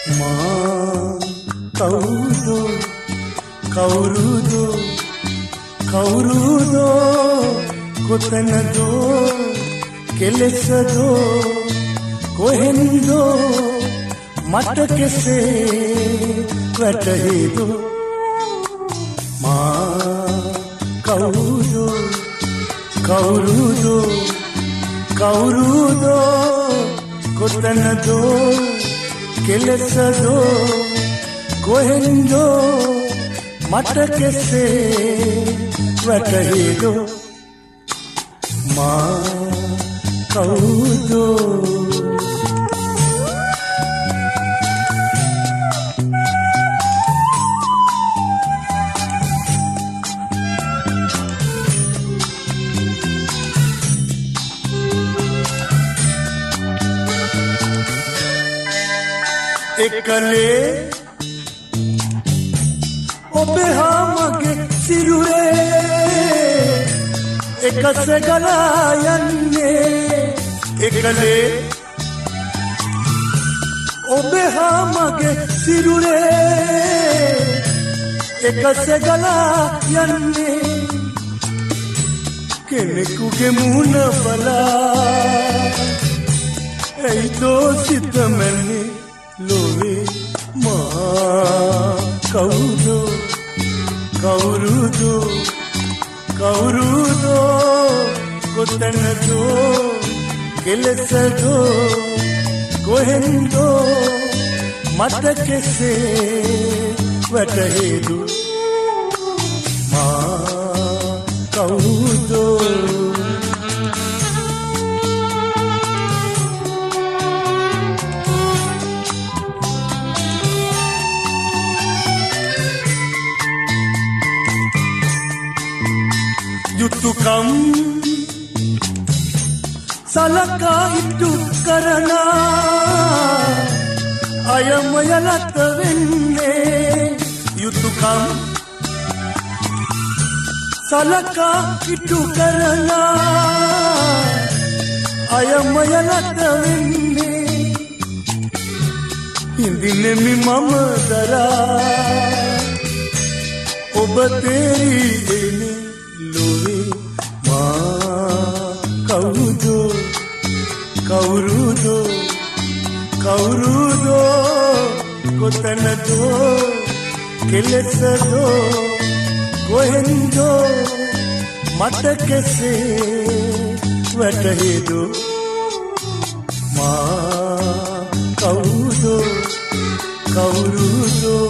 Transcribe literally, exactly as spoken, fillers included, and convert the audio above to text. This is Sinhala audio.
මා කවුරුදෝ කවුරුදෝ කවුරුදෝ කොතනදෝ කෙලෙසදෝ කොහෙන්දෝ මට කෙසේ වැටහෙදෝ මා කවුරුදෝ කවුරුදෝ කවුරුදෝ කොතනදෝ කෙලෙසදෝ කොහෙන්දෝ මට කෙසේ වැටහෙදෝ මා කවුරුදෝ එකලේ ඔබේ හා මගේ සිරුරේ එකසේ ගලා යන්නේ එකලේ ඔබේ හා මගේ සිරුරේ එකසේ ගලා යන්නේ කෙනෙකුගේ මුණ බලා එයිදෝ සිතමන්නේ ලෝවේ මා කවුරුදෝ කවුරුදෝ කවුරුදෝ කොතනදෝ කෙලෙසදෝ කොහෙන්දෝ මට කෙසේ වැටහෙදෝ මා කවුරුදෝ යුතුයකම් සලකා ඉටු කරනා අයම යලත වෙන්නේ යුතුයකම් සලකා ඉටු කරනා අයම යලත වෙන්නේ හිඳින්නෙමි මම දරා ඔබ තේරි එන්නේ කවුරුදෝ කවුරුදෝ කවුරුදෝ කොතනදෝ කෙලෙසදෝ කොහෙන්දෝ මට කෙසේ වැටහෙදෝ මා කවුරුදෝ කවුරුදෝ